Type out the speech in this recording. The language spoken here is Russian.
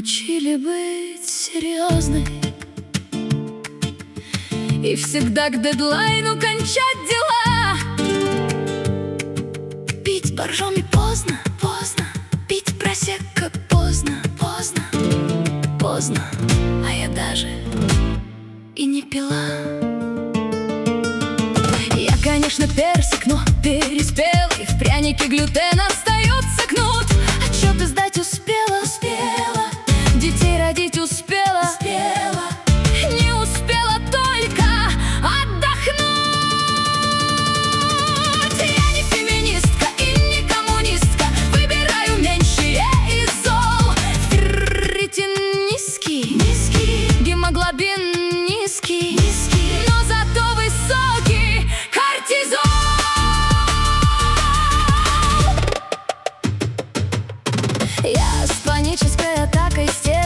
учили быть серьезной и всегда к дедлайну кончать дела. Пить боржоми поздно, поздно, пить просекко поздно, поздно, поздно, а я даже и не пила. Я, конечно, персик, но переспел, и в прянике глютен остается кнут. Отчеты сдать успела, успела, детей родить успела, успела, не успела только отдохнуть. Я не феминистка и не коммунистка, выбираю меньшее из зол. Ферритин низкий, низкий, гемоглобин низкий, низкий, но зато высокий кортизол. Я с панической атакой стены